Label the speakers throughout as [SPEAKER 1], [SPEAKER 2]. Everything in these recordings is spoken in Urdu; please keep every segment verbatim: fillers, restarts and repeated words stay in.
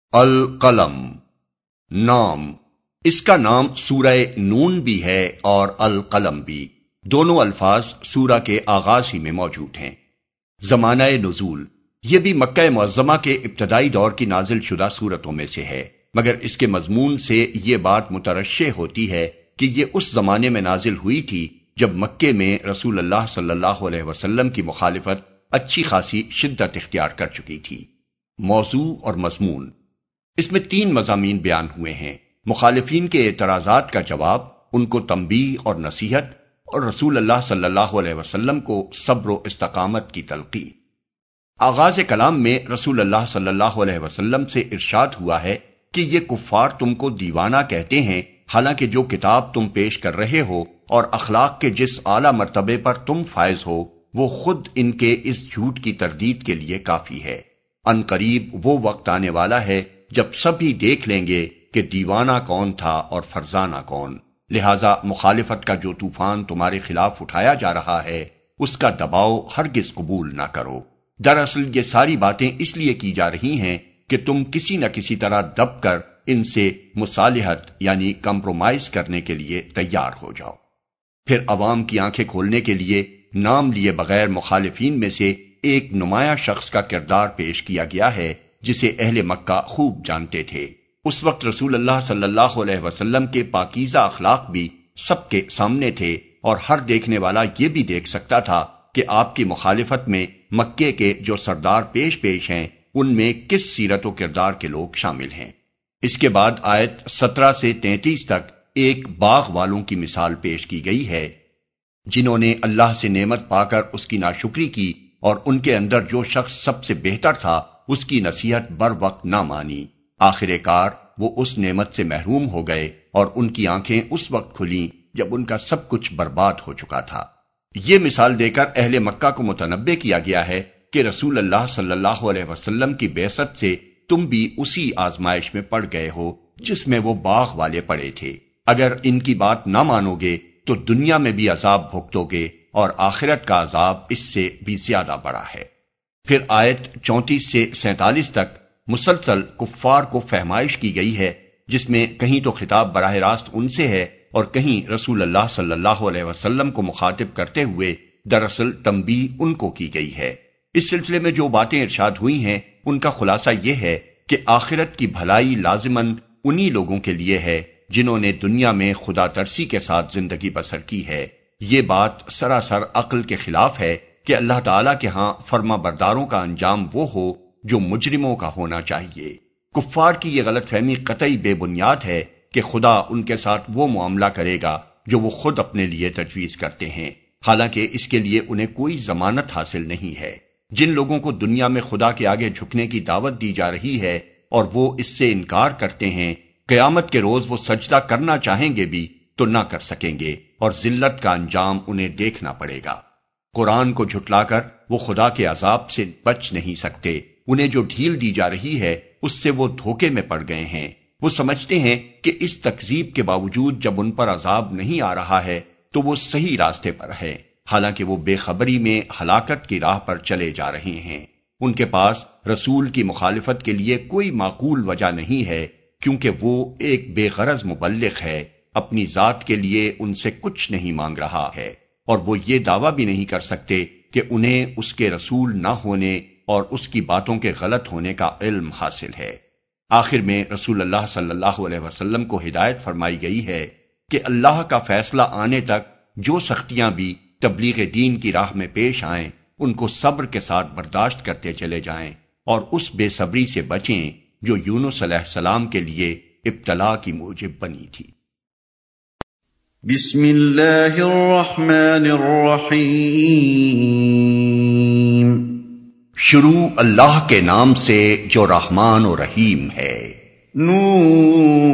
[SPEAKER 1] القلم نام، اس کا نام سورہ نون بھی ہے اور القلم بھی، دونوں الفاظ سورہ کے آغاز ہی میں موجود ہیں۔ زمانہ نزول، یہ بھی مکہ معظمہ کے ابتدائی دور کی نازل شدہ سورتوں میں سے ہے، مگر اس کے مضمون سے یہ بات مترشح ہوتی ہے کہ یہ اس زمانے میں نازل ہوئی تھی جب مکے میں رسول اللہ صلی اللہ علیہ وسلم کی مخالفت اچھی خاصی شدت اختیار کر چکی تھی۔ موضوع اور مضمون، اس میں تین مضامین بیان ہوئے ہیں: مخالفین کے اعتراضات کا جواب، ان کو تنبیہ اور نصیحت، اور رسول اللہ صلی اللہ علیہ وسلم کو صبر و استقامت کی تلقین۔ آغاز کلام میں رسول اللہ صلی اللہ علیہ وسلم سے ارشاد ہوا ہے کہ یہ کفار تم کو دیوانہ کہتے ہیں، حالانکہ جو کتاب تم پیش کر رہے ہو اور اخلاق کے جس اعلیٰ مرتبے پر تم فائز ہو، وہ خود ان کے اس جھوٹ کی تردید کے لیے کافی ہے۔ ان قریب وہ وقت آنے والا ہے جب سبھی دیکھ لیں گے کہ دیوانہ کون تھا اور فرزانہ کون، لہذا مخالفت کا جو طوفان تمہارے خلاف اٹھایا جا رہا ہے اس کا دباؤ ہرگز قبول نہ کرو۔ دراصل یہ ساری باتیں اس لیے کی جا رہی ہیں کہ تم کسی نہ کسی طرح دب کر ان سے مصالحت یعنی کمپرومائز کرنے کے لیے تیار ہو جاؤ۔ پھر عوام کی آنکھیں کھولنے کے لیے نام لیے بغیر مخالفین میں سے ایک نمایاں شخص کا کردار پیش کیا گیا ہے جسے اہل مکہ خوب جانتے تھے۔ اس وقت رسول اللہ صلی اللہ علیہ وسلم کے پاکیزہ اخلاق بھی سب کے سامنے تھے اور ہر دیکھنے والا یہ بھی دیکھ سکتا تھا کہ آپ کی مخالفت میں مکے کے جو سردار پیش پیش ہیں ان میں کس سیرت و کردار کے لوگ شامل ہیں۔ اس کے بعد آیت سترہ سے تینتیس تک ایک باغ والوں کی مثال پیش کی گئی ہے جنہوں نے اللہ سے نعمت پا کر اس کی ناشکری کی اور ان کے اندر جو شخص سب سے بہتر تھا اس کی نصیحت بر وقت نہ مانی۔ آخر کار وہ اس نعمت سے محروم ہو گئے اور ان کی آنکھیں اس وقت کھلیں جب ان کا سب کچھ برباد ہو چکا تھا۔ یہ مثال دے کر اہل مکہ کو متنبہ کیا گیا ہے کہ رسول اللہ صلی اللہ علیہ وسلم کی بعثت سے تم بھی اسی آزمائش میں پڑ گئے ہو جس میں وہ باغ والے پڑے تھے۔ اگر ان کی بات نہ مانو گے تو دنیا میں بھی عذاب بھگتو گے اور آخرت کا عذاب اس سے بھی زیادہ بڑا ہے۔ پھر آیت چونتیس سے سینتالیس تک مسلسل کفار کو فہمائش کی گئی ہے، جس میں کہیں تو خطاب براہ راست ان سے ہے اور کہیں رسول اللہ صلی اللہ علیہ وسلم کو مخاطب کرتے ہوئے دراصل تنبیہ ان کو کی گئی ہے۔ اس سلسلے میں جو باتیں ارشاد ہوئی ہیں ان کا خلاصہ یہ ہے کہ آخرت کی بھلائی لازماً انہی لوگوں کے لیے ہے جنہوں نے دنیا میں خدا ترسی کے ساتھ زندگی بسر کی ہے۔ یہ بات سراسر عقل کے خلاف ہے کہ اللہ تعالیٰ کے ہاں فرما برداروں کا انجام وہ ہو جو مجرموں کا ہونا چاہیے۔ کفار کی یہ غلط فہمی قطعی بے بنیاد ہے کہ خدا ان کے ساتھ وہ معاملہ کرے گا جو وہ خود اپنے لیے تجویز کرتے ہیں، حالانکہ اس کے لیے انہیں کوئی ضمانت حاصل نہیں ہے۔ جن لوگوں کو دنیا میں خدا کے آگے جھکنے کی دعوت دی جا رہی ہے اور وہ اس سے انکار کرتے ہیں، قیامت کے روز وہ سجدہ کرنا چاہیں گے بھی تو نہ کر سکیں گے اور ذلت کا انجام انہیں دیکھنا پڑے گا۔ قرآن کو جھٹلا کر وہ خدا کے عذاب سے بچ نہیں سکتے۔ انہیں جو ڈھیل دی جا رہی ہے اس سے وہ دھوکے میں پڑ گئے ہیں۔ وہ سمجھتے ہیں کہ اس تکذیب کے باوجود جب ان پر عذاب نہیں آ رہا ہے تو وہ صحیح راستے پر ہے، حالانکہ وہ بے خبری میں ہلاکت کی راہ پر چلے جا رہے ہیں۔ ان کے پاس رسول کی مخالفت کے لیے کوئی معقول وجہ نہیں ہے، کیونکہ وہ ایک بے غرض مبلغ ہے، اپنی ذات کے لیے ان سے کچھ نہیں مانگ رہا ہے، اور وہ یہ دعویٰ بھی نہیں کر سکتے کہ انہیں اس کے رسول نہ ہونے اور اس کی باتوں کے غلط ہونے کا علم حاصل ہے۔ آخر میں رسول اللہ صلی اللہ علیہ وسلم کو ہدایت فرمائی گئی ہے کہ اللہ کا فیصلہ آنے تک جو سختیاں بھی تبلیغ دین کی راہ میں پیش آئیں ان کو صبر کے ساتھ برداشت کرتے چلے جائیں اور اس بے صبری سے بچیں جو یونس علیہ السلام کے لیے ابتلا کی موجب بنی تھی۔
[SPEAKER 2] بسم اللہ الرحمن الرحیم۔
[SPEAKER 1] شروع اللہ کے نام سے جو رحمان و رحیم ہے۔
[SPEAKER 2] نون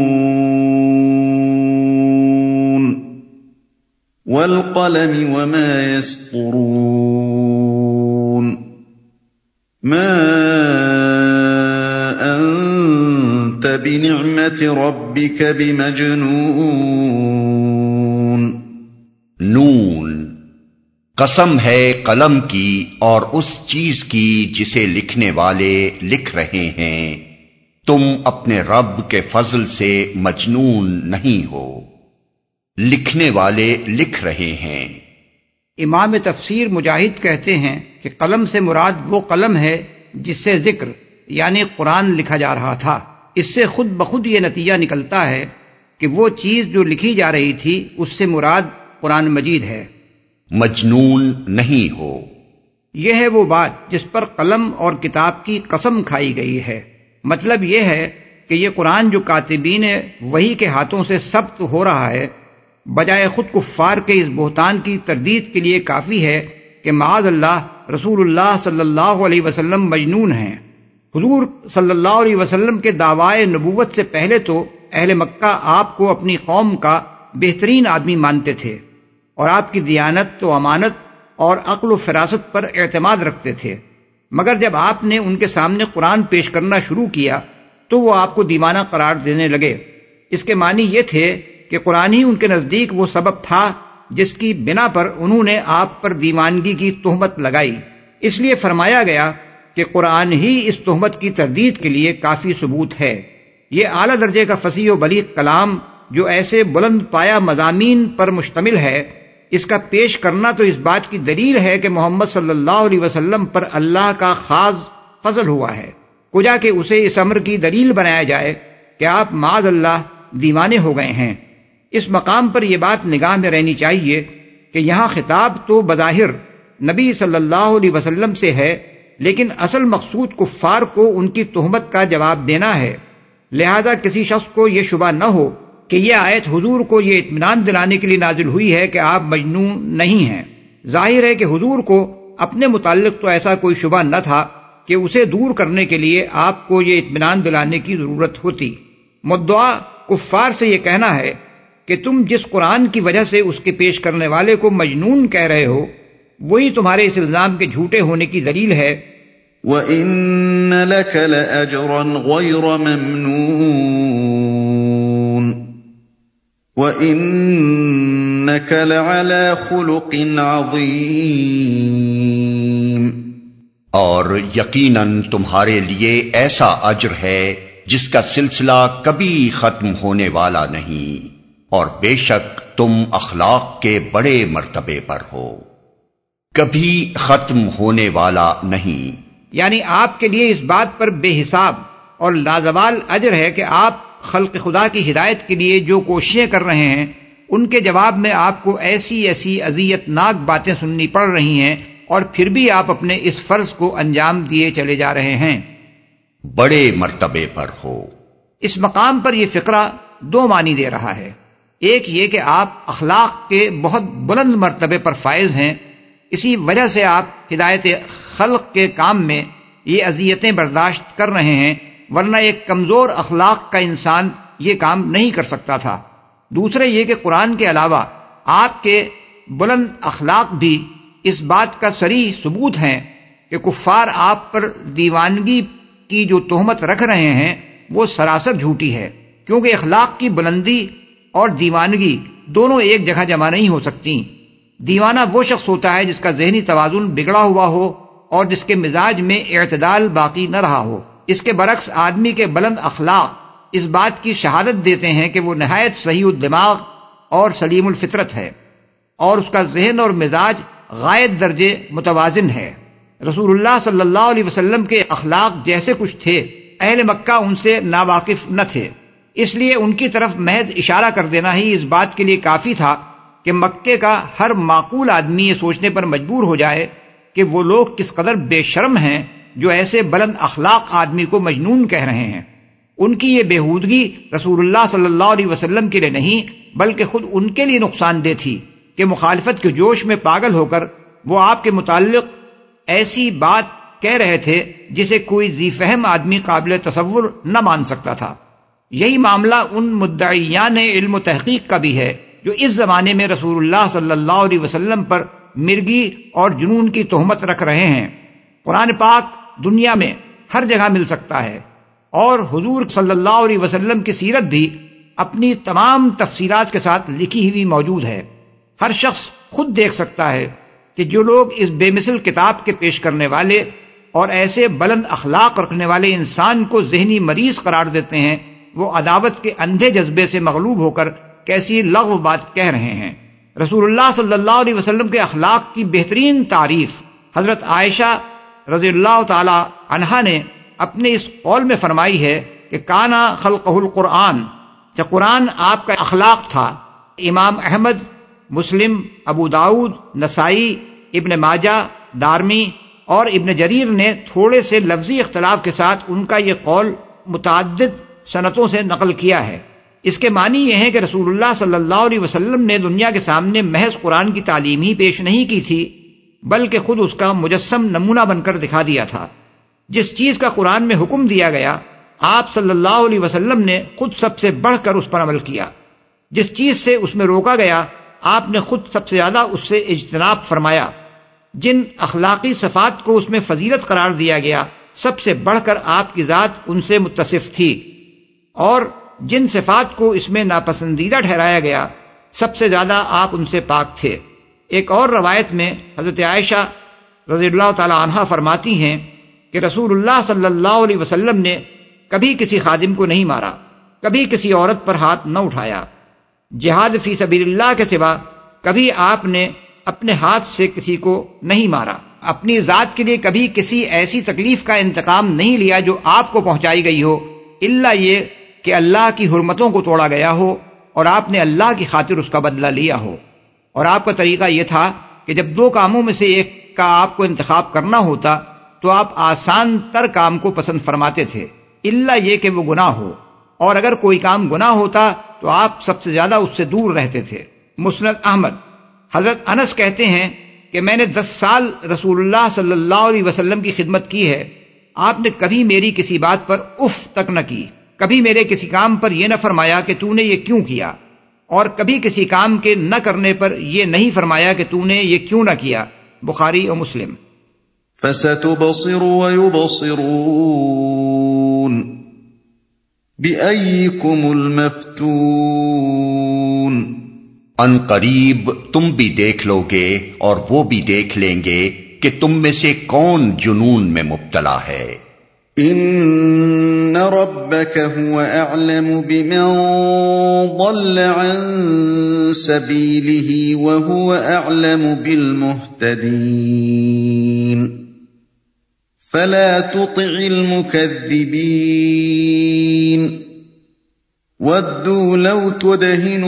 [SPEAKER 2] والقلم وما يسطرون ما انت بنعمت ربک بمجنون۔
[SPEAKER 1] نون، قسم ہے قلم کی اور اس چیز کی جسے لکھنے والے لکھ رہے ہیں، تم اپنے رب کے فضل سے مجنون نہیں ہو، لکھنے والے لکھ رہے ہیں۔
[SPEAKER 3] امام تفسیر مجاہد کہتے ہیں کہ قلم سے مراد وہ قلم ہے جس سے ذکر یعنی قرآن لکھا جا رہا تھا۔ اس سے خود بخود یہ نتیجہ نکلتا ہے کہ وہ چیز جو لکھی جا رہی تھی اس سے مراد قرآن مجید ہے۔
[SPEAKER 1] مجنون نہیں ہو،
[SPEAKER 3] یہ ہے وہ بات جس پر قلم اور کتاب کی قسم کھائی گئی ہے۔ مطلب یہ ہے کہ یہ قرآن جو کاتبین وحی کے ہاتھوں سے ثبت ہو رہا ہے، بجائے خود کفار کے اس بہتان کی تردید کے لیے کافی ہے کہ معاذ اللہ رسول اللہ صلی اللہ علیہ وسلم مجنون ہیں۔ حضور صلی اللہ علیہ وسلم کے دعوائے نبوت سے پہلے تو اہل مکہ آپ کو اپنی قوم کا بہترین آدمی مانتے تھے اور آپ کی دیانت و امانت اور عقل و فراست پر اعتماد رکھتے تھے، مگر جب آپ نے ان کے سامنے قرآن پیش کرنا شروع کیا تو وہ آپ کو دیوانہ قرار دینے لگے۔ اس کے معنی یہ تھے کہ قرآن ہی ان کے نزدیک وہ سبب تھا جس کی بنا پر انہوں نے آپ پر دیوانگی کی تہمت لگائی۔ اس لیے فرمایا گیا کہ قرآن ہی اس تہمت کی تردید کے لیے کافی ثبوت ہے۔ یہ اعلیٰ درجے کا فصیح و بلیغ کلام جو ایسے بلند پایہ مضامین پر مشتمل ہے، اس کا پیش کرنا تو اس بات کی دلیل ہے کہ محمد صلی اللہ علیہ وسلم پر اللہ کا خاص فضل ہوا ہے، کجا کہ اسے اس امر کی دلیل بنایا جائے کہ آپ معاذ اللہ دیوانے ہو گئے ہیں۔ اس مقام پر یہ بات نگاہ میں رہنی چاہیے کہ یہاں خطاب تو بظاہر نبی صلی اللہ علیہ وسلم سے ہے، لیکن اصل مقصود کفار کو ان کی تہمت کا جواب دینا ہے۔ لہذا کسی شخص کو یہ شبہ نہ ہو کہ یہ آیت حضور کو یہ اطمینان دلانے کے لیے نازل ہوئی ہے کہ آپ مجنون نہیں ہیں۔ ظاہر ہے کہ حضور کو اپنے متعلق تو ایسا کوئی شبہ نہ تھا کہ اسے دور کرنے کے لیے آپ کو یہ اطمینان دلانے کی ضرورت ہوتی۔ مدعا کفار سے یہ کہنا ہے کہ تم جس قرآن کی وجہ سے اس کے پیش کرنے والے کو مجنون کہہ رہے ہو، وہی تمہارے اس الزام کے جھوٹے ہونے کی دلیل ہے۔
[SPEAKER 2] وَإِنَّ لَكَ لَأَجْرًا غَيْرَ مَمْنُونٍ وَإِنَّكَ لَعَلَى خُلُقٍ عَظِيمٍ،
[SPEAKER 1] اور یقیناً تمہارے لیے ایسا اجر ہے جس کا سلسلہ کبھی ختم ہونے والا نہیں، اور بے شک تم اخلاق کے بڑے مرتبے پر ہو، کبھی ختم ہونے والا نہیں۔
[SPEAKER 3] یعنی آپ کے لیے اس بات پر بے حساب اور لازوال اجر ہے کہ آپ خلق خدا کی ہدایت کے لیے جو کوششیں کر رہے ہیں، ان کے جواب میں آپ کو ایسی ایسی اذیت ناک باتیں سننی پڑ رہی ہیں، اور پھر بھی آپ اپنے اس فرض کو انجام دیے چلے جا رہے ہیں۔
[SPEAKER 1] بڑے مرتبے پر ہو،
[SPEAKER 3] اس مقام پر یہ فقرہ دو معنی دے رہا ہے۔ ایک یہ کہ آپ اخلاق کے بہت بلند مرتبے پر فائز ہیں، اسی وجہ سے آپ ہدایت خلق کے کام میں یہ اذیتیں برداشت کر رہے ہیں، ورنہ ایک کمزور اخلاق کا انسان یہ کام نہیں کر سکتا تھا۔ دوسرے یہ کہ قرآن کے علاوہ آپ کے بلند اخلاق بھی اس بات کا صریح ثبوت ہیں کہ کفار آپ پر دیوانگی کی جو تہمت رکھ رہے ہیں وہ سراسر جھوٹی ہے، کیونکہ اخلاق کی بلندی اور دیوانگی دونوں ایک جگہ جمع نہیں ہو سکتی۔ دیوانہ وہ شخص ہوتا ہے جس کا ذہنی توازن بگڑا ہوا ہو اور جس کے مزاج میں اعتدال باقی نہ رہا ہو۔ اس کے برعکس آدمی کے بلند اخلاق اس بات کی شہادت دیتے ہیں کہ وہ نہایت صحیح الدماغ اور سلیم الفطرت ہے، اور اس کا ذہن اور مزاج غائب درجے متوازن ہے۔ رسول اللہ صلی اللہ علیہ وسلم کے اخلاق جیسے کچھ تھے، اہل مکہ ان سے ناواقف نہ تھے، اس لیے ان کی طرف محض اشارہ کر دینا ہی اس بات کے لیے کافی تھا کہ مکے کا ہر معقول آدمی یہ سوچنے پر مجبور ہو جائے کہ وہ لوگ کس قدر بے شرم ہیں جو ایسے بلند اخلاق آدمی کو مجنون کہہ رہے ہیں۔ ان کی یہ بےہودگی رسول اللہ صلی اللہ علیہ وسلم کے لیے نہیں بلکہ خود ان کے لیے نقصان دہ تھی کہ مخالفت کے جوش میں پاگل ہو کر وہ آپ کے متعلق ایسی بات کہہ رہے تھے جسے کوئی ذی فہم آدمی قابل تصور نہ مان سکتا تھا۔ یہی معاملہ ان مدعیان علم و تحقیق کا بھی ہے جو اس زمانے میں رسول اللہ صلی اللہ علیہ وسلم پر مرگی اور جنون کی تہمت رکھ رہے ہیں۔ قرآن پاک دنیا میں ہر جگہ مل سکتا ہے، اور حضور صلی اللہ علیہ وسلم کی سیرت بھی اپنی تمام تفصیلات کے ساتھ لکھی ہوئی موجود ہے۔ ہر شخص خود دیکھ سکتا ہے کہ جو لوگ اس بے مثل کتاب کے پیش کرنے والے اور ایسے بلند اخلاق رکھنے والے انسان کو ذہنی مریض قرار دیتے ہیں، وہ عداوت کے اندھے جذبے سے مغلوب ہو کر کیسی لغو بات کہہ رہے ہیں۔ رسول اللہ صلی اللہ علیہ وسلم کے اخلاق کی بہترین تعریف حضرت عائشہ رضی اللہ تعالی عنہا نے اپنے اس قول میں فرمائی ہے کہ کانا خلقہ القرآن، کہ قرآن آپ کا اخلاق تھا۔ امام احمد، مسلم، ابو داؤد، نسائی، ابن ماجہ، دارمی اور ابن جریر نے تھوڑے سے لفظی اختلاف کے ساتھ ان کا یہ قول متعدد سنتوں سے نقل کیا ہے۔ اس کے معنی یہ ہے کہ رسول اللہ صلی اللہ علیہ وسلم نے دنیا کے سامنے محض قرآن کی تعلیم ہی پیش نہیں کی تھی، بلکہ خود اس کا مجسم نمونہ بن کر دکھا دیا تھا۔ جس چیز کا قرآن میں حکم دیا گیا، آپ صلی اللہ علیہ وسلم نے خود سب سے بڑھ کر اس پر عمل کیا۔ جس چیز سے اس میں روکا گیا، آپ نے خود سب سے زیادہ اس سے اجتناب فرمایا۔ جن اخلاقی صفات کو اس میں فضیلت قرار دیا گیا، سب سے بڑھ کر آپ کی ذات ان سے متصف تھی، اور جن صفات کو اس میں ناپسندیدہ ٹھہرایا گیا، سب سے زیادہ آپ ان سے پاک تھے۔ ایک اور روایت میں حضرت عائشہ رضی اللہ تعالی عنہا فرماتی ہیں کہ رسول اللہ صلی اللہ علیہ وسلم نے کبھی کسی خادم کو نہیں مارا، کبھی کسی عورت پر ہاتھ نہ اٹھایا، جہاد فی سبیل اللہ کے سوا کبھی آپ نے اپنے ہاتھ سے کسی کو نہیں مارا، اپنی ذات کے لیے کبھی کسی ایسی تکلیف کا انتقام نہیں لیا جو آپ کو پہنچائی گئی ہو، الا یہ کہ اللہ کی حرمتوں کو توڑا گیا ہو اور آپ نے اللہ کی خاطر اس کا بدلہ لیا ہو۔ اور آپ کا طریقہ یہ تھا کہ جب دو کاموں میں سے ایک کا آپ کو انتخاب کرنا ہوتا تو آپ آسان تر کام کو پسند فرماتے تھے، الا یہ کہ وہ گناہ ہو، اور اگر کوئی کام گناہ ہوتا تو آپ سب سے زیادہ اس سے دور رہتے تھے۔ مسند احمد، حضرت انس کہتے ہیں کہ میں نے دس سال رسول اللہ صلی اللہ علیہ وسلم کی خدمت کی ہے، آپ نے کبھی میری کسی بات پر اف تک نہ کی، کبھی میرے کسی کام پر یہ نہ فرمایا کہ تو نے یہ کیوں کیا، اور کبھی کسی کام کے نہ کرنے پر یہ نہیں فرمایا کہ تو نے یہ کیوں نہ کیا۔ بخاری اور مسلم۔
[SPEAKER 2] فَسَتُبْصِرُ وَيُبْصِرُونَ بِأَيِّكُمُ الْمَفْتُونُ،
[SPEAKER 1] ان قریب تم بھی دیکھ لو گے اور وہ بھی دیکھ لیں گے کہ تم میں سے کون جنون میں مبتلا ہے۔
[SPEAKER 2] ان ربک هو اعلم بمن ضل عن سبیلہ وهو اعلم بالمہتدین فلا تطع المکذبین ودوا لو تدہن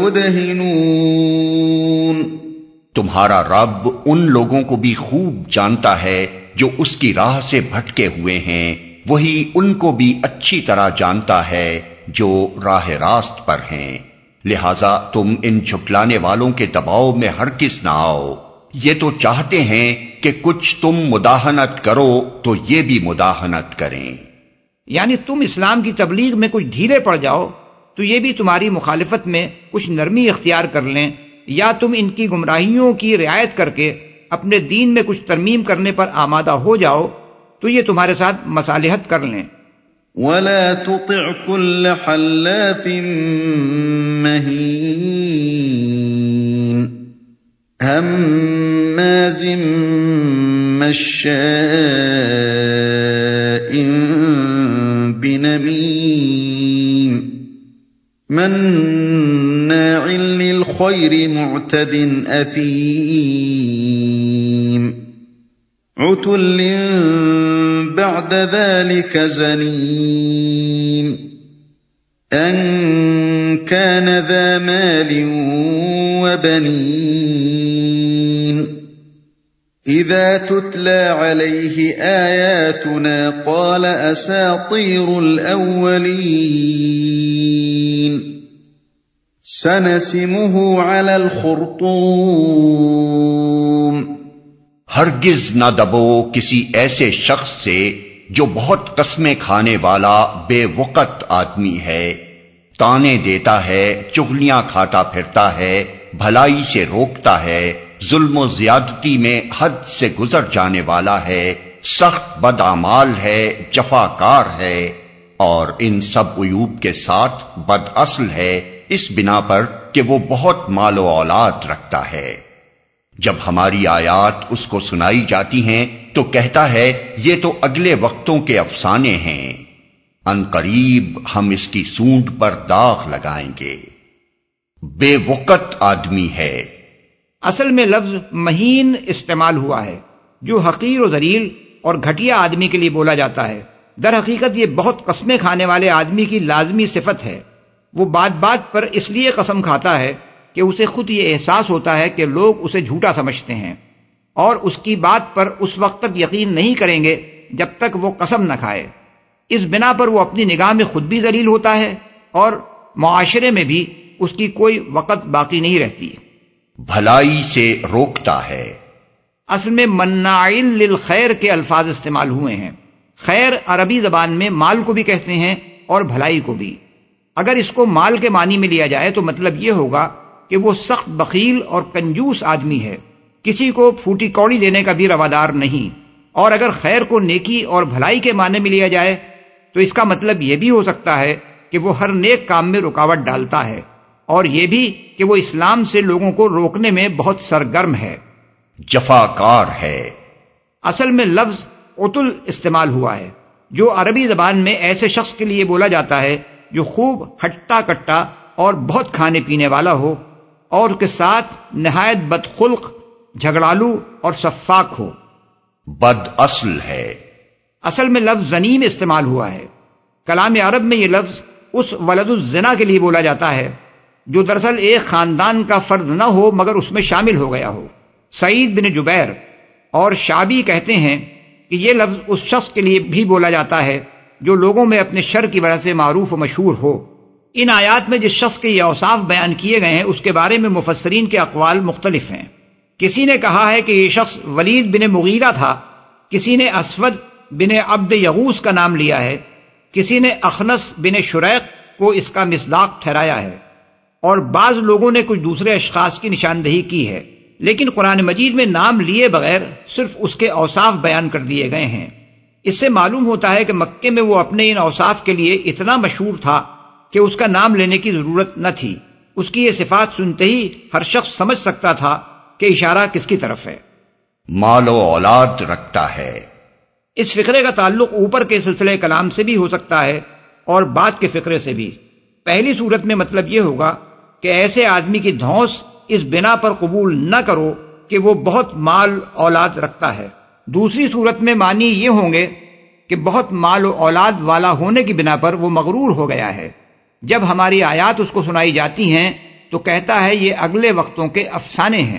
[SPEAKER 2] فیدہنون۔
[SPEAKER 1] تمہارا رب ان لوگوں کو بھی خوب جانتا ہے جو اس کی راہ سے بھٹکے ہوئے ہیں، وہی ان کو بھی اچھی طرح جانتا ہے جو راہ راست پر ہیں، لہذا تم ان جھٹلانے والوں کے دباؤ میں ہرگز نہ آؤ۔ یہ تو چاہتے ہیں کہ کچھ تم مداہنت کرو تو یہ بھی مداہنت کریں،
[SPEAKER 3] یعنی تم اسلام کی تبلیغ میں کچھ ڈھیلے پڑ جاؤ تو یہ بھی تمہاری مخالفت میں کچھ نرمی اختیار کر لیں، یا تم ان کی گمراہیوں کی رعایت کر کے اپنے دین میں کچھ ترمیم کرنے پر آمادہ ہو جاؤ تو یہ تمہارے ساتھ مصالحت کر لیں۔
[SPEAKER 2] وَلَا تُطِعْ كُلَّ حَلَّافٍ مَّهِينٍ هَمَّازٍ مَّشَّاءٍ بِنَمِيمٍ مَّنَّاعٍ لِّلْخَيْرِ مُعْتَدٍ أَثِيمٍ عُتُلٍّ بَعْدَ ذَلِكَ زَنِيمٍ أَن كَانَ ذَا مَالٍ وَبَنِينَ إِذَا تُتْلَى عَلَيْهِ آيَاتُنَا قَالَ أَسَاطِيرُ الْأَوَّلِينَ سَنَسِمُهُ عَلَى الْخُرْطُومِ۔
[SPEAKER 1] ہرگز نہ دبو کسی ایسے شخص سے جو بہت قسمیں کھانے والا بے وقت آدمی ہے، تانے دیتا ہے، چغلیاں کھاتا پھرتا ہے، بھلائی سے روکتا ہے، ظلم و زیادتی میں حد سے گزر جانے والا ہے، سخت بدعمال ہے، جفاکار ہے، اور ان سب عیوب کے ساتھ بد اصل ہے، اس بنا پر کہ وہ بہت مال و اولاد رکھتا ہے۔ جب ہماری آیات اس کو سنائی جاتی ہیں تو کہتا ہے یہ تو اگلے وقتوں کے افسانے ہیں، ان قریب ہم اس کی سونڈ پر داغ لگائیں گے۔ بے وقت آدمی ہے۔
[SPEAKER 3] اصل میں لفظ مہین استعمال ہوا ہے جو حقیر و ذلیل اور گھٹیا آدمی کے لیے بولا جاتا ہے۔ در حقیقت یہ بہت قسمیں کھانے والے آدمی کی لازمی صفت ہے۔ وہ بات بات پر اس لیے قسم کھاتا ہے کہ اسے خود یہ احساس ہوتا ہے کہ لوگ اسے جھوٹا سمجھتے ہیں، اور اس کی بات پر اس وقت تک یقین نہیں کریں گے جب تک وہ قسم نہ کھائے۔ اس بنا پر وہ اپنی نگاہ میں خود بھی ذلیل ہوتا ہے اور معاشرے میں بھی اس کی کوئی وقت باقی نہیں رہتی۔
[SPEAKER 1] بھلائی سے روکتا ہے۔
[SPEAKER 3] اصل میں مناعل للخیر کے الفاظ استعمال ہوئے ہیں۔ خیر عربی زبان میں مال کو بھی کہتے ہیں اور بھلائی کو بھی۔ اگر اس کو مال کے معنی میں لیا جائے تو مطلب یہ ہوگا کہ وہ سخت بخیل اور کنجوس آدمی ہے، کسی کو پھوٹی کوڑی دینے کا بھی روادار نہیں۔ اور اگر خیر کو نیکی اور بھلائی کے معنی میں لیا جائے تو اس کا مطلب یہ بھی ہو سکتا ہے کہ وہ ہر نیک کام میں رکاوٹ ڈالتا ہے، اور یہ بھی کہ وہ اسلام سے لوگوں کو روکنے میں بہت سرگرم ہے۔
[SPEAKER 1] جفاکار ہے۔
[SPEAKER 3] اصل میں لفظ عتل استعمال ہوا ہے جو عربی زبان میں ایسے شخص کے لیے بولا جاتا ہے جو خوب ہٹا کٹا اور بہت کھانے پینے والا ہو، اور کے ساتھ نہایت بدخلق، جھگڑالو اور سفاک ہو۔
[SPEAKER 1] بد اصل ہے۔
[SPEAKER 3] اصل میں لفظ زنیم استعمال ہوا ہے۔ کلام عرب میں یہ لفظ اس ولد الزنا کے لیے بولا جاتا ہے جو دراصل ایک خاندان کا فرد نہ ہو مگر اس میں شامل ہو گیا ہو۔ سعید بن جبیر اور شعبی کہتے ہیں کہ یہ لفظ اس شخص کے لیے بھی بولا جاتا ہے جو لوگوں میں اپنے شر کی وجہ سے معروف و مشہور ہو۔ ان آیات میں جس شخص کے یہ اوصاف بیان کیے گئے ہیں اس کے بارے میں مفسرین کے اقوال مختلف ہیں۔ کسی نے کہا ہے کہ یہ شخص ولید بن مغیرہ تھا، کسی نے اسود بن عبد یغوث کا نام لیا ہے، کسی نے اخنس بن شریق کو اس کا مصداق ٹھہرایا ہے، اور بعض لوگوں نے کچھ دوسرے اشخاص کی نشاندہی کی ہے، لیکن قرآن مجید میں نام لیے بغیر صرف اس کے اوصاف بیان کر دیے گئے ہیں۔ اس سے معلوم ہوتا ہے کہ مکے میں وہ اپنے ان اوصاف کے لیے اتنا مشہور تھا کہ اس کا نام لینے کی ضرورت نہ تھی۔ اس کی یہ صفات سنتے ہی ہر شخص سمجھ سکتا تھا کہ اشارہ کس کی طرف ہے۔
[SPEAKER 1] مال و اولاد رکھتا ہے۔
[SPEAKER 3] اس فقرے کا تعلق اوپر کے سلسلے کلام سے بھی ہو سکتا ہے اور بعد کے فقرے سے بھی۔ پہلی صورت میں مطلب یہ ہوگا کہ ایسے آدمی کی دھونس اس بنا پر قبول نہ کرو کہ وہ بہت مال اولاد رکھتا ہے۔ دوسری صورت میں معنی یہ ہوں گے کہ بہت مال و اولاد والا ہونے کی بنا پر وہ مغرور ہو گیا ہے۔ جب ہماری آیات اس کو سنائی جاتی ہیں تو کہتا ہے یہ اگلے وقتوں کے افسانے ہیں۔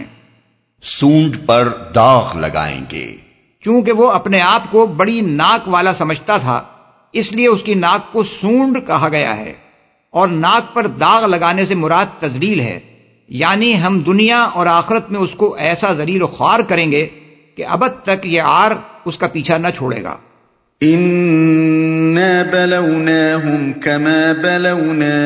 [SPEAKER 1] سونڈ پر داغ لگائیں گے۔
[SPEAKER 3] چونکہ وہ اپنے آپ کو بڑی ناک والا سمجھتا تھا اس لیے اس کی ناک کو سونڈ کہا گیا ہے، اور ناک پر داغ لگانے سے مراد تذلیل ہے، یعنی ہم دنیا اور آخرت میں اس کو ایسا ذلیل و خوار کریں گے کہ ابد تک یہ عار اس کا پیچھا نہ چھوڑے گا۔
[SPEAKER 2] اِنَّا بَلَوْنَاهُمْ كَمَا بَلَوْنَا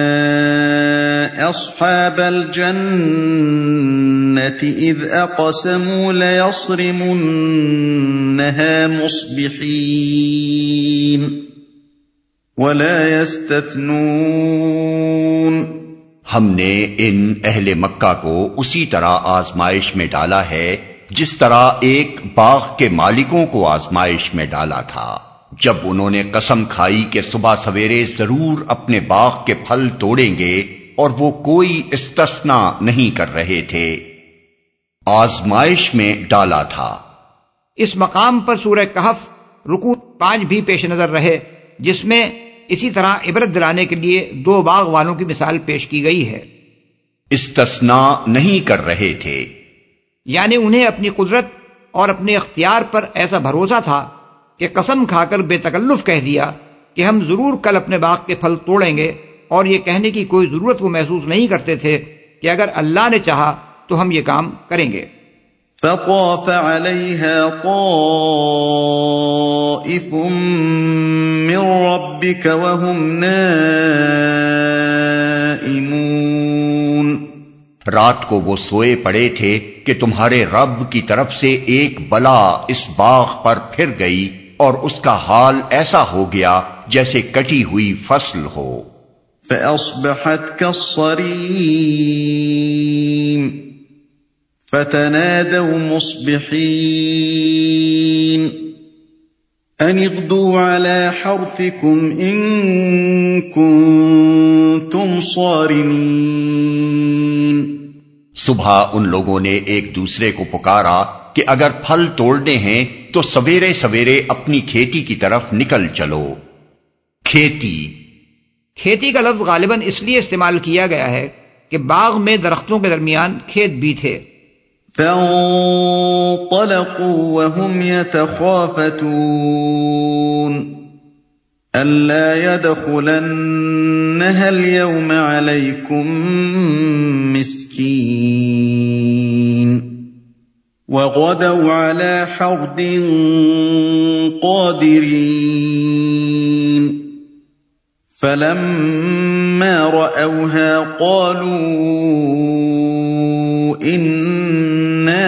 [SPEAKER 2] أَصْحَابَ الْجَنَّةِ إِذْ أَقْسَمُوا لَيَصْرِمُنَّهَا مُصْبِحِينَ وَلَا يَسْتَثْنُونَ۔
[SPEAKER 1] ہم نے ان اہل مکہ کو اسی طرح آزمائش میں ڈالا ہے جس طرح ایک باغ کے مالکوں کو آزمائش میں ڈالا تھا، جب انہوں نے قسم کھائی کہ صبح سویرے ضرور اپنے باغ کے پھل توڑیں گے، اور وہ کوئی استثناء نہیں کر رہے تھے۔ آزمائش میں ڈالا تھا۔
[SPEAKER 3] اس مقام پر سورہ کہف رکوع پانچ بھی پیش نظر رہے جس میں اسی طرح عبرت دلانے کے لیے دو باغ والوں کی مثال پیش کی گئی ہے۔
[SPEAKER 1] استثناء نہیں کر رہے تھے،
[SPEAKER 3] یعنی انہیں اپنی قدرت اور اپنے اختیار پر ایسا بھروسہ تھا کہ قسم کھا کر بے تکلف کہہ دیا کہ ہم ضرور کل اپنے باغ کے پھل توڑیں گے، اور یہ کہنے کی کوئی ضرورت وہ محسوس نہیں کرتے تھے کہ اگر اللہ نے چاہا تو ہم یہ کام کریں گے۔
[SPEAKER 2] فَطَافَ عَلَيْهَا طَائِفٌ مِّن رَّبِّكَ وَهُمْ نَائِمُونَ۔
[SPEAKER 1] رات کو وہ سوئے پڑے تھے کہ تمہارے رب کی طرف سے ایک بلا اس باغ پر پھر گئی، اور اس کا حال ایسا ہو گیا جیسے کٹی ہوئی فصل ہو۔
[SPEAKER 2] فَأَصْبَحَتْ كَالصَّرِيمِ فَتَنَادَوْا مُصْبِحِينَ أن اغدوا على حرثكم إن كنتم صارمين۔
[SPEAKER 1] صبح ان لوگوں نے ایک دوسرے کو پکارا کہ اگر پھل توڑنے ہیں تو سویرے سویرے اپنی کھیتی کی طرف نکل چلو۔ کھیتی
[SPEAKER 3] کھیتی کا لفظ غالباً اس لیے استعمال کیا گیا ہے کہ باغ میں درختوں کے درمیان کھیت بھی تھے۔
[SPEAKER 2] فانطلقوا وهم يتخافتون ألا يدخلنها اليوم عليكم مسكين وغدوا على حرد قادرين فلما رأوها قالوا إنا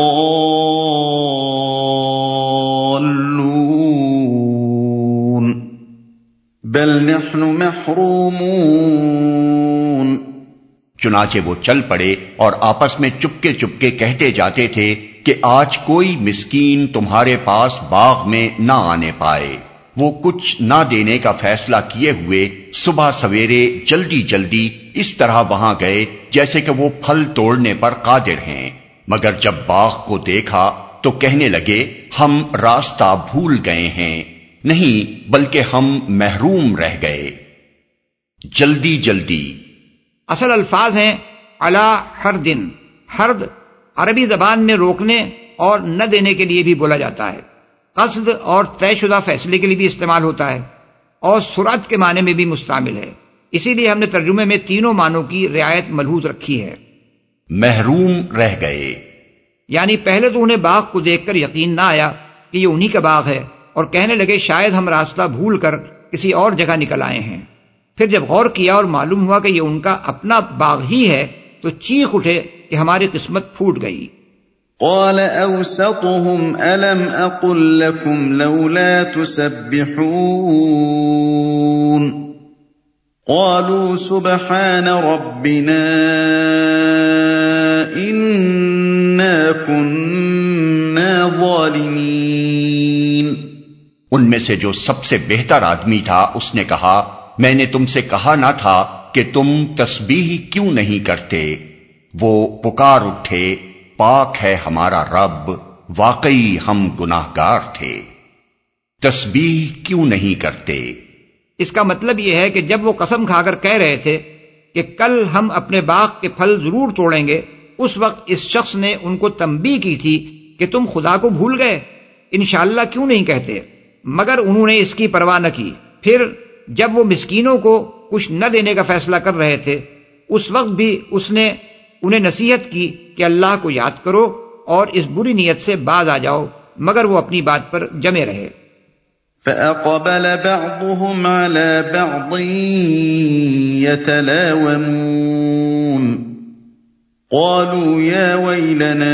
[SPEAKER 2] لضالون بل نحن محرومون۔
[SPEAKER 1] چنانچہ وہ چل پڑے اور آپس میں چپکے چپکے کہتے جاتے تھے کہ آج کوئی مسکین تمہارے پاس باغ میں نہ آنے پائے۔ وہ کچھ نہ دینے کا فیصلہ کیے ہوئے صبح سویرے جلدی جلدی اس طرح وہاں گئے جیسے کہ وہ پھل توڑنے پر قادر ہیں، مگر جب باغ کو دیکھا تو کہنے لگے ہم راستہ بھول گئے ہیں، نہیں بلکہ ہم محروم رہ گئے۔ جلدی جلدی
[SPEAKER 3] اصل الفاظ ہیں علی حردن۔ حرد عربی زبان میں روکنے اور نہ دینے کے لیے بھی بولا جاتا ہے، قصد اور طے شدہ فیصلے کے لیے بھی استعمال ہوتا ہے، اور سرعت کے معنی میں بھی مستعمل ہے۔ اسی لیے ہم نے ترجمے میں تینوں معنوں کی رعایت ملحوظ رکھی ہے۔
[SPEAKER 1] محروم رہ گئے
[SPEAKER 3] یعنی پہلے تو انہیں باغ کو دیکھ کر یقین نہ آیا کہ یہ انہی کا باغ ہے، اور کہنے لگے شاید ہم راستہ بھول کر کسی اور جگہ نکل آئے ہیں۔ پھر جب غور کیا اور معلوم ہوا کہ یہ ان کا اپنا باغ ہی ہے تو چیخ اٹھے کہ ہماری قسمت پھوٹ گئی۔
[SPEAKER 2] قال أوسطهم ألم أقل لكم لولا تسبحون قالوا سبحان ربنا إنا كنا ظالمين۔
[SPEAKER 1] ان میں سے جو سب سے بہتر آدمی تھا اس نے کہا میں نے تم سے کہا نہ تھا کہ تم تسبیح کیوں نہیں کرتے؟ وہ پکار اٹھے پاک ہے ہمارا رب، واقعی ہم گناہگار تھے۔ تسبیح کیوں نہیں کرتے؟
[SPEAKER 3] اس کا مطلب یہ ہے کہ جب وہ قسم کھا کر کہہ رہے تھے کہ کل ہم اپنے باغ کے پھل ضرور توڑیں گے، اس وقت اس شخص نے ان کو تنبیہ کی تھی کہ تم خدا کو بھول گئے، انشاءاللہ کیوں نہیں کہتے، مگر انہوں نے اس کی پرواہ نہ کی۔ پھر جب وہ مسکینوں کو کچھ نہ دینے کا فیصلہ کر رہے تھے اس وقت بھی اس نے انہیں نصیحت کی کہ اللہ کو یاد کرو اور اس بری نیت سے باز آ جاؤ، مگر وہ اپنی بات پر جمے رہے۔
[SPEAKER 2] فأقبل بعضهم على بعض يتلاومون قالوا يا ويلنا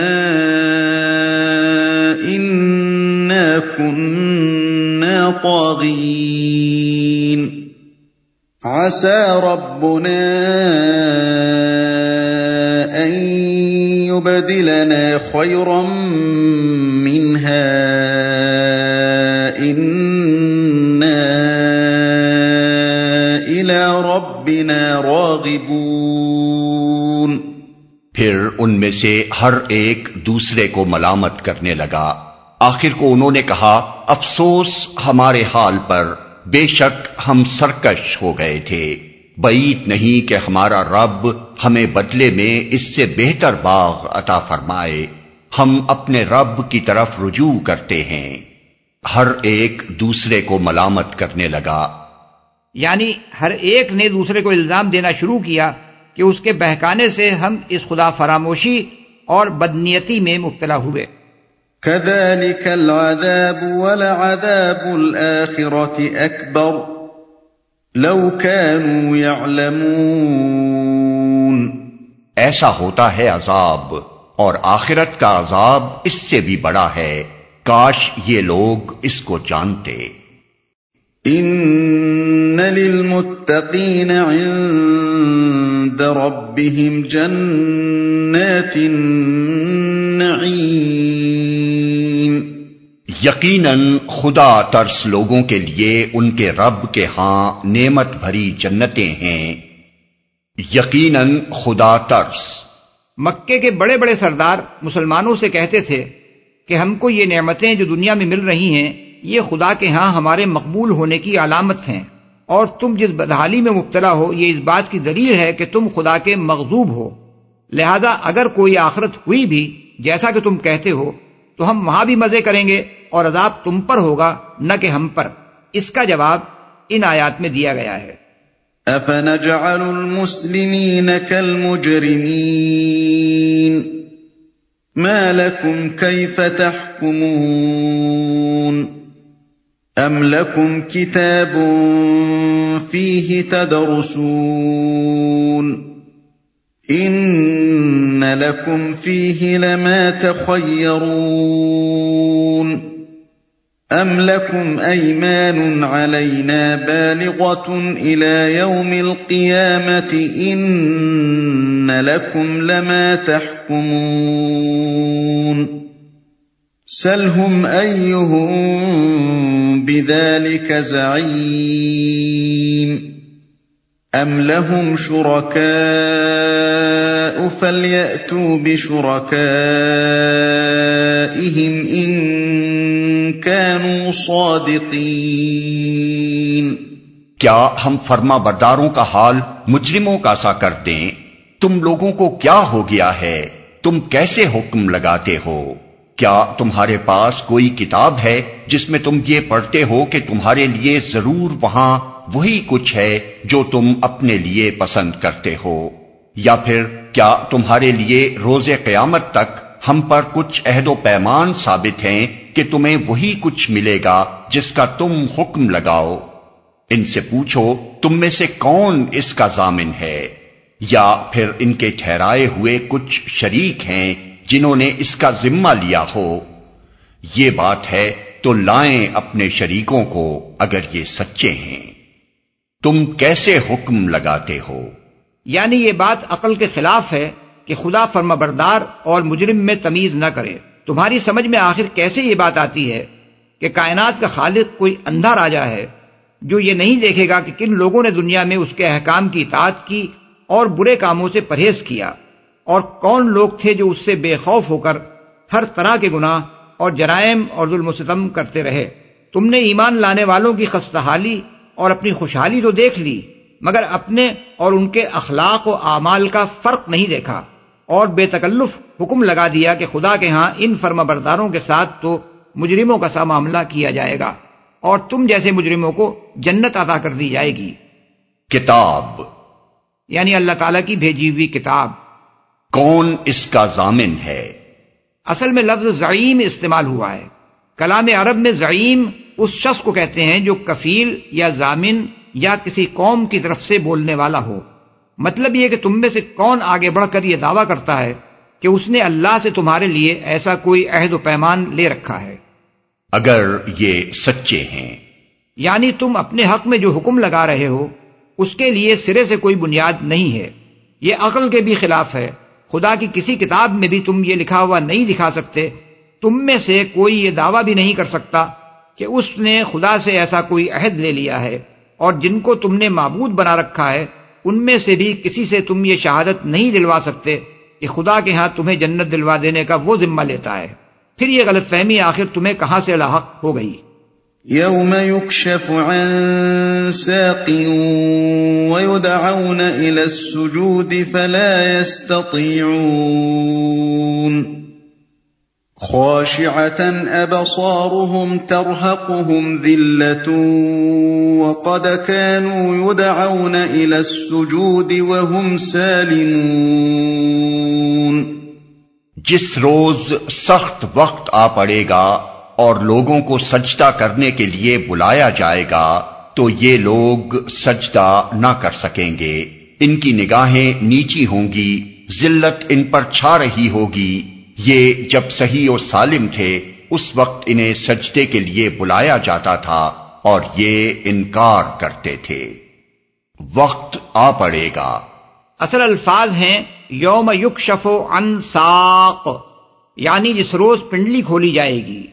[SPEAKER 2] إنا كنا طاغين عسى ربنا أن يبدلنا خيرا منها إنا إلى ربنا راغبون۔
[SPEAKER 1] پھر ان میں سے ہر ایک دوسرے کو ملامت کرنے لگا۔ آخر کو انہوں نے کہا افسوس ہمارے حال پر، بے شک ہم سرکش ہو گئے تھے، بعید نہیں کہ ہمارا رب ہمیں بدلے میں اس سے بہتر باغ عطا فرمائے، ہم اپنے رب کی طرف رجوع کرتے ہیں۔ ہر ایک دوسرے کو ملامت کرنے لگا،
[SPEAKER 3] یعنی ہر ایک نے دوسرے کو الزام دینا شروع کیا کہ اس کے بہکانے سے ہم اس خدا فراموشی اور بدنیتی میں مبتلا ہوئے۔
[SPEAKER 2] كذلك العذاب ولعذاب الآخرة أكبر لو كانوا يعلمون۔
[SPEAKER 1] ایسا ہوتا ہے عذاب، اور آخرت کا عذاب اس سے بھی بڑا ہے، کاش یہ لوگ اس کو جانتے۔
[SPEAKER 2] ان للمتقین عند ربهم جنات النعیم
[SPEAKER 1] یقیناً خدا ترس لوگوں کے لیے ان کے رب کے ہاں نعمت بھری جنتیں ہیں. یقیناً خدا ترس.
[SPEAKER 3] مکے کے بڑے بڑے سردار مسلمانوں سے کہتے تھے کہ ہم کو یہ نعمتیں جو دنیا میں مل رہی ہیں یہ خدا کے ہاں ہمارے مقبول ہونے کی علامت ہیں، اور تم جس بدحالی میں مبتلا ہو یہ اس بات کی دلیل ہے کہ تم خدا کے مغضوب ہو. لہذا اگر کوئی آخرت ہوئی بھی جیسا کہ تم کہتے ہو تو ہم وہاں بھی مزے کریں گے اور عذاب تم پر ہوگا نہ کہ ہم پر. اس کا جواب ان آیات میں دیا گیا ہے.
[SPEAKER 2] أَفَنَجْعَلُ الْمُسْلِمِينَ كَالْمُجْرِمِينَ مَا لَكُمْ كَيْفَ تَحْكُمُونَ أَمْ لَكُمْ كِتَابٌ فِيهِ تَدْرُسُونَ إِنَّ لَكُمْ فِيهِ لَمَا تَخَيَّرُونَ أَمْ لَكُمْ أَيْمَانٌ عَلَيْنَا بَالِغَةٌ إِلَى يَوْمِ الْقِيَامَةِ إِنَّ لَكُمْ لَمَا تَحْكُمُونَ سَلْهُمْ أَيُّهُمْ بِذَلِكَ زَعِيمٌ أَمْ لَهُمْ شُرَكَاءُ فَلْيَأْتُوا بِشُرَكَائِهِمْ إِن كَانُوا صَادِقِينَ.
[SPEAKER 1] کیا ہم فرما برداروں کا حال مجرموں کا سا کر دیں؟ تم لوگوں کو کیا ہو گیا ہے؟ تم کیسے حکم لگاتے ہو؟ کیا تمہارے پاس کوئی کتاب ہے جس میں تم یہ پڑھتے ہو کہ تمہارے لیے ضرور وہاں وہی کچھ ہے جو تم اپنے لیے پسند کرتے ہو؟ یا پھر کیا تمہارے لیے روز قیامت تک ہم پر کچھ عہد و پیمان ثابت ہیں کہ تمہیں وہی کچھ ملے گا جس کا تم حکم لگاؤ؟ ان سے پوچھو تم میں سے کون اس کا ضامن ہے؟ یا پھر ان کے ٹھہرائے ہوئے کچھ شریک ہیں جنہوں نے اس کا ذمہ لیا ہو؟ یہ بات ہے تو لائیں اپنے شریکوں کو اگر یہ سچے ہیں. تم کیسے حکم لگاتے ہو؟
[SPEAKER 3] یعنی یہ بات عقل کے خلاف ہے کہ خدا فرما بردار اور مجرم میں تمیز نہ کرے. تمہاری سمجھ میں آخر کیسے یہ بات آتی ہے کہ کائنات کا خالق کوئی اندھا راجا ہے جو یہ نہیں دیکھے گا کہ کن لوگوں نے دنیا میں اس کے احکام کی اطاعت کی اور برے کاموں سے پرہیز کیا، اور کون لوگ تھے جو اس سے بے خوف ہو کر ہر طرح کے گناہ اور جرائم اور ظلم و ستم کرتے رہے. تم نے ایمان لانے والوں کی خستحالی اور اپنی خوشحالی تو دیکھ لی، مگر اپنے اور ان کے اخلاق و اعمال کا فرق نہیں دیکھا، اور بے تکلف حکم لگا دیا کہ خدا کے ہاں ان فرما برداروں کے ساتھ تو مجرموں کا سا معاملہ کیا جائے گا اور تم جیسے مجرموں کو جنت عطا کر دی جائے گی.
[SPEAKER 1] کتاب
[SPEAKER 3] یعنی اللہ تعالیٰ کی بھیجی ہوئی کتاب.
[SPEAKER 1] کون اس کا ضامن ہے؟
[SPEAKER 3] اصل میں لفظ زعیم استعمال ہوا ہے. کلام عرب میں زعیم اس شخص کو کہتے ہیں جو کفیل یا ضامن یا کسی قوم کی طرف سے بولنے والا ہو. مطلب یہ کہ تم میں سے کون آگے بڑھ کر یہ دعویٰ کرتا ہے کہ اس نے اللہ سے تمہارے لیے ایسا کوئی عہد و پیمان لے رکھا ہے.
[SPEAKER 1] اگر یہ سچے ہیں
[SPEAKER 3] یعنی تم اپنے حق میں جو حکم لگا رہے ہو اس کے لیے سرے سے کوئی بنیاد نہیں ہے. یہ عقل کے بھی خلاف ہے. خدا کی کسی کتاب میں بھی تم یہ لکھا ہوا نہیں دکھا سکتے. تم میں سے کوئی یہ دعویٰ بھی نہیں کر سکتا کہ اس نے خدا سے ایسا کوئی عہد لے لیا ہے، اور جن کو تم نے معبود بنا رکھا ہے ان میں سے بھی کسی سے تم یہ شہادت نہیں دلوا سکتے کہ خدا کے ہاں تمہیں جنت دلوا دینے کا وہ ذمہ لیتا ہے. پھر یہ غلط فہمی آخر تمہیں کہاں سے لاحق ہو گئی؟
[SPEAKER 2] یوم یکشف عن ساق ویدعون الى السجود فلا يستطيعون خاشعة ابصارهم ترهقهم ذلة وقد كانوا يدعون الى السجود وهم سالمون.
[SPEAKER 1] جس روز سخت وقت آ پڑے گا اور لوگوں کو سجدہ کرنے کے لیے بلایا جائے گا تو یہ لوگ سجدہ نہ کر سکیں گے. ان کی نگاہیں نیچی ہوں گی، ذلت ان پر چھا رہی ہوگی. یہ جب صحیح و سالم تھے اس وقت انہیں سجدے کے لیے بلایا جاتا تھا اور یہ انکار کرتے تھے. وقت آ پڑے گا.
[SPEAKER 3] اصل الفاظ ہیں یوم یکشف عن ساق، یعنی جس روز پنڈلی کھولی جائے گی.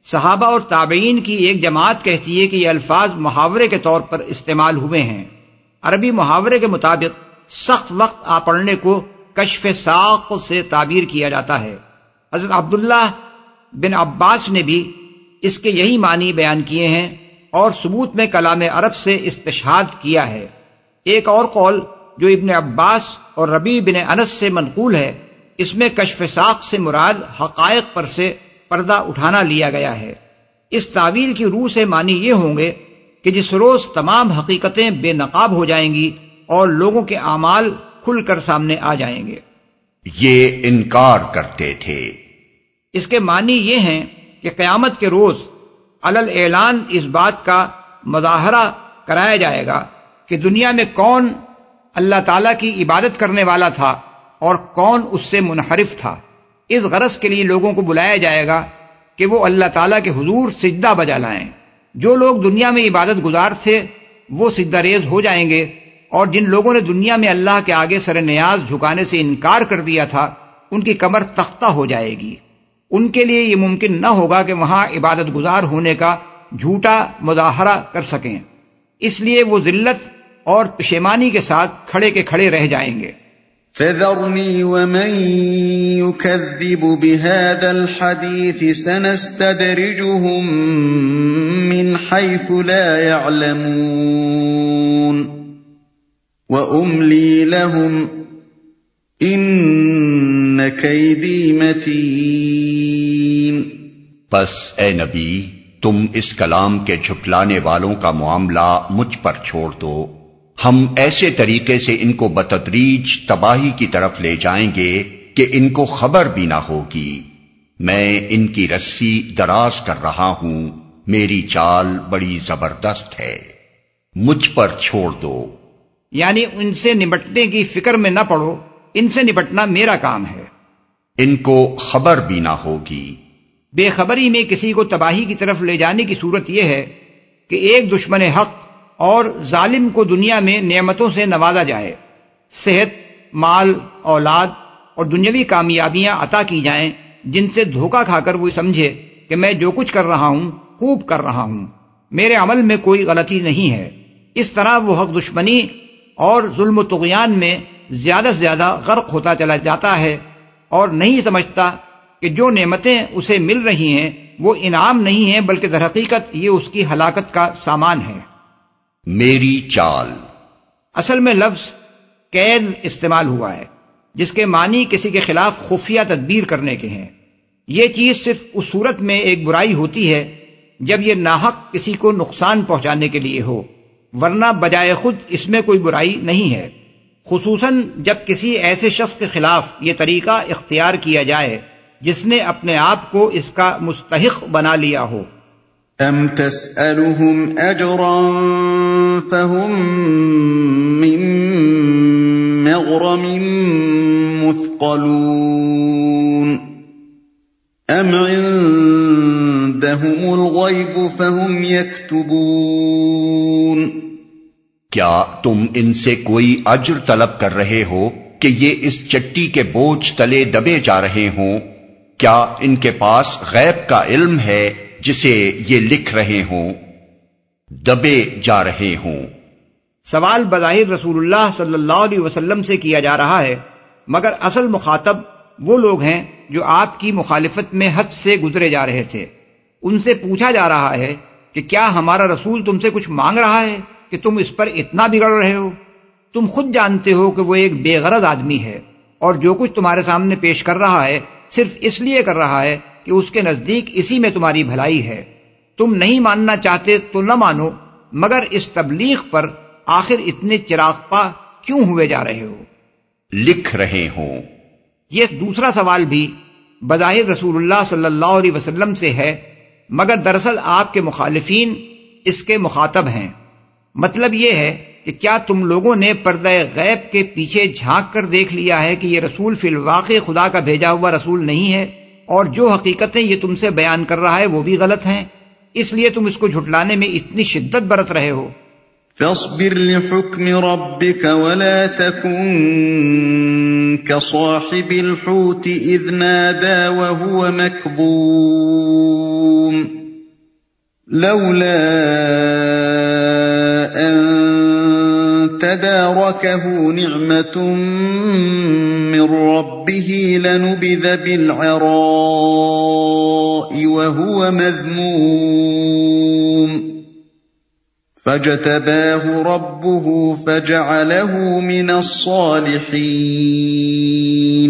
[SPEAKER 3] صحابہ اور تابعین کی ایک جماعت کہتی ہے کہ یہ الفاظ محاورے کے طور پر استعمال ہوئے ہیں۔ عربی محاورے کے مطابق سخت وقت آ پڑنے کو کشف ساق سے تعبیر کیا جاتا ہے۔ حضرت عبداللہ بن عباس نے بھی اس کے یہی معنی بیان کیے ہیں اور ثبوت میں کلام عرب سے استشہاد کیا ہے۔ ایک اور قول جو ابن عباس اور ربیع بن انس سے منقول ہے، اس میں کشف ساق سے مراد حقائق پر سے پردہ اٹھانا لیا گیا ہے۔ اس تعویل کی روح سے معنی یہ ہوں گے کہ جس روز تمام حقیقتیں بے نقاب ہو جائیں گی اور لوگوں کے اعمال کھل کر سامنے آ جائیں گے۔
[SPEAKER 1] یہ انکار کرتے تھے۔
[SPEAKER 3] اس کے معنی یہ ہیں کہ قیامت کے روز علل اعلان اس بات کا مظاہرہ کرایا جائے گا کہ دنیا میں کون اللہ تعالیٰ کی عبادت کرنے والا تھا اور کون اس سے منحرف تھا۔ اس غرض کے لیے لوگوں کو بلایا جائے گا کہ وہ اللہ تعالیٰ کے حضور سجدہ بجا لائیں۔ جو لوگ دنیا میں عبادت گزار تھے وہ سجدہ ریز ہو جائیں گے، اور جن لوگوں نے دنیا میں اللہ کے آگے سر نیاز جھکانے سے انکار کر دیا تھا ان کی کمر تختہ ہو جائے گی۔ ان کے لیے یہ ممکن نہ ہوگا کہ وہاں عبادت گزار ہونے کا جھوٹا مظاہرہ کر سکیں، اس لیے وہ ذلت اور پشیمانی کے ساتھ کھڑے کے کھڑے رہ جائیں گے۔
[SPEAKER 2] فَذَرْنِي وَمَن يُكَذِّبُ بِهَذَا الْحَدِيثِ سَنَسْتَدْرِجُهُم مِّنْ حَيْثُ لَا يَعْلَمُونَ وَأُمْلِي لَهُمْ إِنَّ كَيْدِي مَتِينٌ۔
[SPEAKER 1] پس اے نبی تم اس کلام کے جھٹلانے والوں کا معاملہ مجھ پر چھوڑ دو، ہم ایسے طریقے سے ان کو بتدریج تباہی کی طرف لے جائیں گے کہ ان کو خبر بھی نہ ہوگی۔ میں ان کی رسی دراز کر رہا ہوں، میری چال بڑی زبردست ہے، مجھ پر چھوڑ دو۔
[SPEAKER 3] یعنی ان سے نمٹنے کی فکر میں نہ پڑو، ان سے نپٹنا میرا کام ہے۔
[SPEAKER 1] ان کو خبر بھی نہ ہوگی۔
[SPEAKER 3] بے خبری میں کسی کو تباہی کی طرف لے جانے کی صورت یہ ہے کہ ایک دشمن حق اور ظالم کو دنیا میں نعمتوں سے نوازا جائے، صحت، مال، اولاد اور دنیاوی کامیابیاں عطا کی جائیں جن سے دھوکہ کھا کر وہ سمجھے کہ میں جو کچھ کر رہا ہوں خوب کر رہا ہوں، میرے عمل میں کوئی غلطی نہیں ہے۔ اس طرح وہ حق دشمنی اور ظلم و طغیان میں زیادہ سے زیادہ غرق ہوتا چلا جاتا ہے اور نہیں سمجھتا کہ جو نعمتیں اسے مل رہی ہیں وہ انعام نہیں ہیں بلکہ در حقیقت یہ اس کی ہلاکت کا سامان ہے۔
[SPEAKER 1] میری چال
[SPEAKER 3] اصل میں لفظ قید استعمال ہوا ہے جس کے معنی کسی کے خلاف خفیہ تدبیر کرنے کے ہیں۔ یہ چیز صرف اس صورت میں ایک برائی ہوتی ہے جب یہ ناحق کسی کو نقصان پہنچانے کے لیے ہو، ورنہ بجائے خود اس میں کوئی برائی نہیں ہے، خصوصاً جب کسی ایسے شخص کے خلاف یہ طریقہ اختیار کیا جائے جس نے اپنے آپ کو اس کا مستحق بنا لیا ہو۔
[SPEAKER 2] ام تسألهم اجرا فهم من مغرم مثقلون ام عندهم الغیب فهم یکتبون۔
[SPEAKER 1] کیا تم ان سے کوئی اجر طلب کر رہے ہو کہ یہ اس چٹی کے بوجھ تلے دبے جا رہے ہوں؟ کیا ان کے پاس غیب کا علم ہے جسے یہ لکھ رہے ہوں، دبے جا رہے ہوں؟
[SPEAKER 3] سوال بظاہر رسول اللہ صلی اللہ علیہ وسلم سے کیا جا رہا ہے، مگر اصل مخاطب وہ لوگ ہیں جو آپ کی مخالفت میں حد سے گزرے جا رہے تھے۔ ان سے پوچھا جا رہا ہے کہ کیا ہمارا رسول تم سے کچھ مانگ رہا ہے کہ تم اس پر اتنا بگڑ رہے ہو؟ تم خود جانتے ہو کہ وہ ایک بے غرض آدمی ہے اور جو کچھ تمہارے سامنے پیش کر رہا ہے صرف اس لیے کر رہا ہے کہ اس کے نزدیک اسی میں تمہاری بھلائی ہے۔ تم نہیں ماننا چاہتے تو نہ مانو، مگر اس تبلیغ پر آخر اتنے چراغپا کیوں ہوئے جا رہے ہو؟
[SPEAKER 1] لکھ رہے ہوں۔
[SPEAKER 3] یہ دوسرا سوال بھی بظاہر رسول اللہ صلی اللہ علیہ وسلم سے ہے، مگر دراصل آپ کے مخالفین اس کے مخاطب ہیں۔ مطلب یہ ہے کہ کیا تم لوگوں نے پردہ غیب کے پیچھے جھانک کر دیکھ لیا ہے کہ یہ رسول فی الواقع خدا کا بھیجا ہوا رسول نہیں ہے، اور جو حقیقتیں یہ تم سے بیان کر رہا ہے وہ بھی غلط ہیں، اس لیے تم اس کو جھٹلانے میں اتنی شدت برت رہے ہو؟
[SPEAKER 2] فاصبر لحکم ربک ولا تکن كصاحب الحوت اذ نادى وهو مكظوم۔ لولا ان تداركه نعمة من ربه لنبذ بالعراء وهو مذموم فاجتباه ربه فجعله من الصالحين۔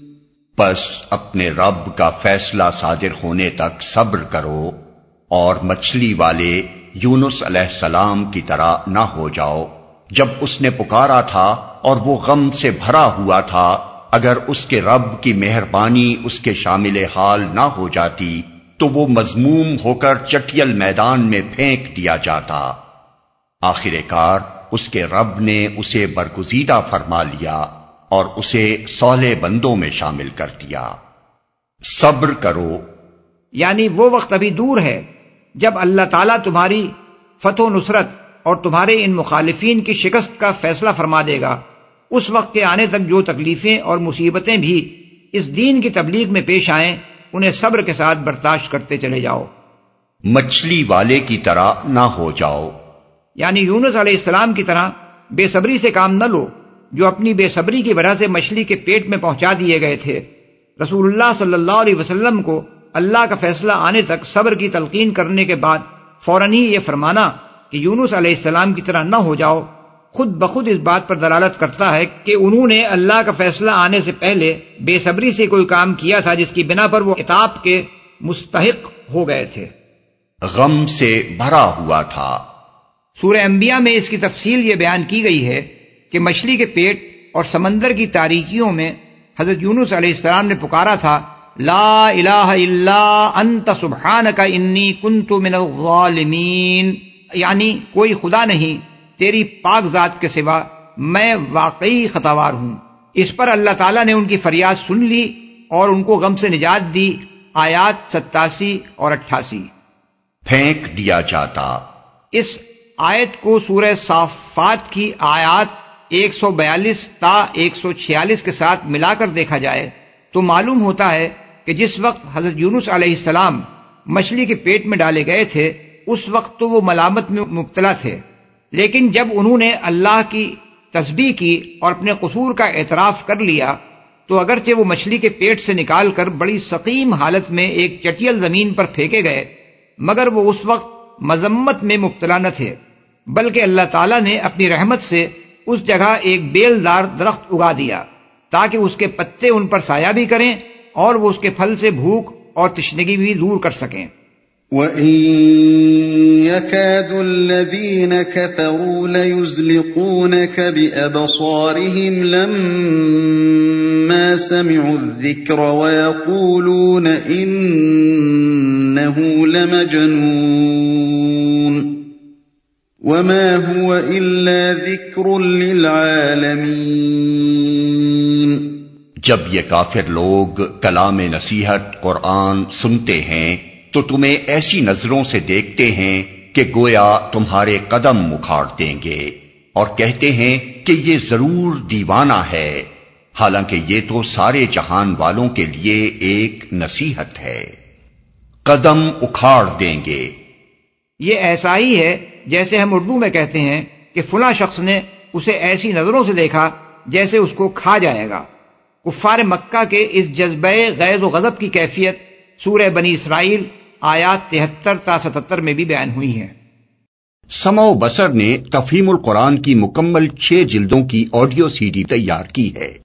[SPEAKER 1] پس اپنے رب کا فیصلہ صادر ہونے تک صبر کرو اور مچھلی والے یونس علیہ السلام کی طرح نہ ہو جاؤ جب اس نے پکارا تھا اور وہ غم سے بھرا ہوا تھا، اگر اس کے رب کی مہربانی اس کے شامل حال نہ ہو جاتی تو وہ مذموم ہو کر چٹیل میدان میں پھینک دیا جاتا۔ آخر کار اس کے رب نے اسے برگزیدہ فرما لیا اور اسے صالح بندوں میں شامل کر دیا۔ صبر کرو
[SPEAKER 3] یعنی وہ وقت ابھی دور ہے جب اللہ تعالیٰ تمہاری فتح و نصرت اور تمہارے ان مخالفین کی شکست کا فیصلہ فرما دے گا۔ اس وقت کے آنے تک جو تکلیفیں اور مصیبتیں بھی اس دین کی تبلیغ میں پیش آئیں انہیں صبر کے ساتھ برداشت کرتے چلے جاؤ۔
[SPEAKER 1] مچھلی والے کی طرح نہ ہو جاؤ
[SPEAKER 3] یعنی یونس علیہ السلام کی طرح بے صبری سے کام نہ لو جو اپنی بے صبری کی وجہ سے مچھلی کے پیٹ میں پہنچا دیے گئے تھے۔ رسول اللہ صلی اللہ علیہ وسلم کو اللہ کا فیصلہ آنے تک صبر کی تلقین کرنے کے بعد فوراً ہی یہ فرمانا کہ یونس علیہ السلام کی طرح نہ ہو جاؤ خود بخود اس بات پر دلالت کرتا ہے کہ انہوں نے اللہ کا فیصلہ آنے سے پہلے بے صبری سے کوئی کام کیا تھا جس کی بنا پر وہ عتاب کے مستحق ہو گئے تھے۔
[SPEAKER 1] غم سے بھرا ہوا تھا۔
[SPEAKER 3] سورہ انبیاء میں اس کی تفصیل یہ بیان کی گئی ہے کہ مچھلی کے پیٹ اور سمندر کی تاریکیوں میں حضرت یونس علیہ السلام نے پکارا تھا لا الہ الا انت سبحانک انی کنت من الظالمین، یعنی کوئی خدا نہیں تیری پاک ذات کے سوا میں واقعی خطاوار ہوں۔ اس پر اللہ تعالیٰ نے ان کی فریاد سن لی اور ان کو غم سے نجات دی۔ آیات ستاسی اور اٹھاسی۔
[SPEAKER 1] پھینک دیا جاتا۔
[SPEAKER 3] اس آیت کو سورہ صافات کی آیات ایک سو بیالیس تا ایک سو چھیالیس کے ساتھ ملا کر دیکھا جائے تو معلوم ہوتا ہے کہ جس وقت حضرت یونس علیہ السلام مچھلی کے پیٹ میں ڈالے گئے تھے اس وقت تو وہ ملامت میں مبتلا تھے، لیکن جب انہوں نے اللہ کی تسبیح کی اور اپنے قصور کا اعتراف کر لیا تو اگرچہ وہ مچھلی کے پیٹ سے نکال کر بڑی سقیم حالت میں ایک چٹیل زمین پر پھینکے گئے مگر وہ اس وقت مذمت میں مبتلا نہ تھے، بلکہ اللہ تعالیٰ نے اپنی رحمت سے اس جگہ ایک بیل دار درخت اگا دیا تاکہ اس کے پتے ان پر سایہ بھی کریں اور وہ اس کے پھل سے بھوک اور تشنگی بھی دور کر سکیں۔
[SPEAKER 2] وَإِن يَكَادُ الَّذِينَ كَفَرُوا لَيُزْلِقُونَكَ بِأَبْصَارِهِمْ لَمَّا سَمِعُوا الذِّكْرَ وَيَقُولُونَ إِنَّهُ لَمَجْنُونٌ وَمَا هُوَ إِلَّا ذِكْرٌ لِّلْعَالَمِينَ۔
[SPEAKER 1] جب یہ کافر لوگ کلام نصیحت قرآن سنتے ہیں تو تمہیں ایسی نظروں سے دیکھتے ہیں کہ گویا تمہارے قدم اکھاڑ دیں گے اور کہتے ہیں کہ یہ ضرور دیوانہ ہے، حالانکہ یہ تو سارے جہان والوں کے لیے ایک نصیحت ہے۔ قدم اکھاڑ دیں گے،
[SPEAKER 3] یہ ایسا ہی ہے جیسے ہم اردو میں کہتے ہیں کہ فلاں شخص نے اسے ایسی نظروں سے دیکھا جیسے اس کو کھا جائے گا۔ کفار مکہ کے اس جذبہ غیظ و غضب کی کیفیت سورہ بنی اسرائیل آیات تہتر تا ستتر میں بھی بیان ہوئی ہیں۔
[SPEAKER 1] سمع و بصر نے تفہیم القرآن کی مکمل چھ جلدوں کی آڈیو سی ڈی تیار کی ہے۔